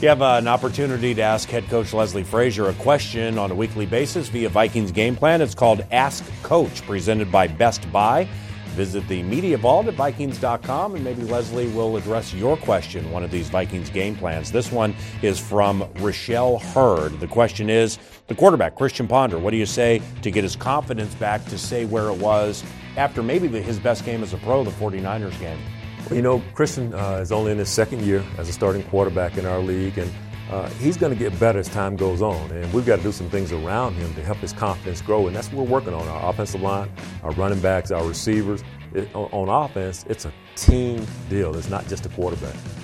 You have an opportunity to ask head coach Leslie Frazier a question on a weekly basis via Vikings Game Plan. It's called Ask Coach, presented by Best Buy. Visit the Media Vault at Vikings.com, and maybe Leslie will address your question, one of these Vikings game plans. This one is from Rochelle Hurd. The question is, the quarterback, Christian Ponder, what do you say to get his confidence back to say where it was after maybe his best game as a pro, the 49ers game? Well, you know, Christian is only in his second year as a starting quarterback in our league, and he's going to get better as time goes on, and we've got to do some things around him to help his confidence grow, and that's what we're working on, our offensive line, our running backs, our receivers. On offense, it's a team deal. It's not just a quarterback.